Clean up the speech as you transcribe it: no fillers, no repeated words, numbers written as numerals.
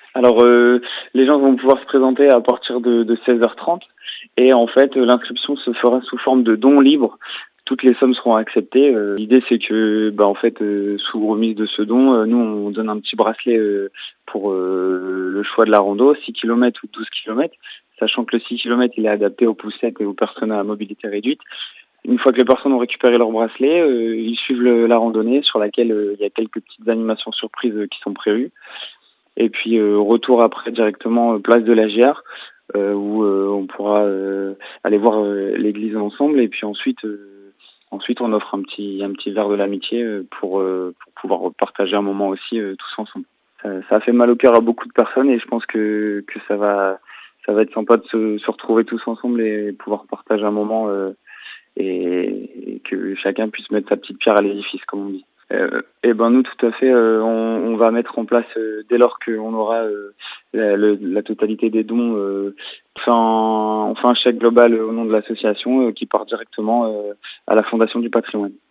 Alors, les gens vont pouvoir se présenter à partir de 16h30 et en fait, l'inscription se fera sous forme de dons libres. Toutes les sommes seront acceptées. L'idée, c'est que, en fait, sous remise de ce don, nous, on donne un petit bracelet pour le choix de la rando, 6 kilomètres ou 12 kilomètres, sachant que le 6 kilomètres, il est adapté aux poussettes et aux personnes à mobilité réduite. Une fois que les personnes ont récupéré leur bracelet, ils suivent la randonnée sur laquelle il y a quelques petites animations surprises qui sont prévues. Et puis retour après directement place de la Gière où on pourra aller voir l'église ensemble et puis ensuite on offre un petit verre de l'amitié pour pouvoir partager un moment aussi tous ensemble. Ça a fait mal au cœur à beaucoup de personnes et je pense que ça va être sympa de se retrouver tous ensemble et pouvoir partager un moment et que chacun puisse mettre sa petite pierre à l'édifice, comme on dit. Et ben nous, tout à fait, on va mettre en place dès lors qu'on aura la totalité des dons. On fait un chèque global au nom de l'association qui part directement à la Fondation du Patrimoine.